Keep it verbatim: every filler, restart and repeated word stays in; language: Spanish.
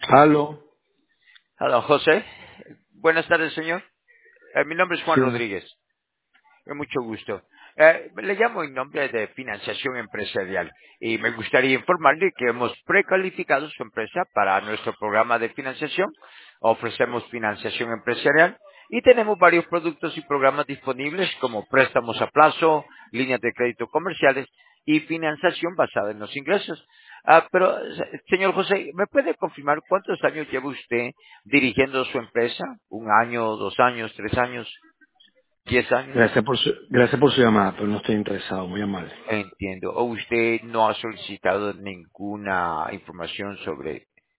Aló. Hola, José. Buenas tardes, señor. Eh, mi nombre es Sí, Juan bueno. Rodríguez. Con mucho gusto. Eh, le llamo en nombre de Financiación Empresarial y me gustaría informarle que hemos precalificado su empresa para nuestro programa de financiación. Ofrecemos financiación empresarial y tenemos varios productos y programas disponibles como préstamos a plazo, líneas de crédito comerciales y financiación basada en los ingresos. Ah, pero, se- señor José, ¿me puede confirmar cuántos años lleva usted dirigiendo su empresa? ¿Un año, dos años, tres años, diez años? Gracias por su, gracias por su llamada, pero no estoy interesado, muy amable. Entiendo. ¿O usted no ha solicitado ninguna información sobre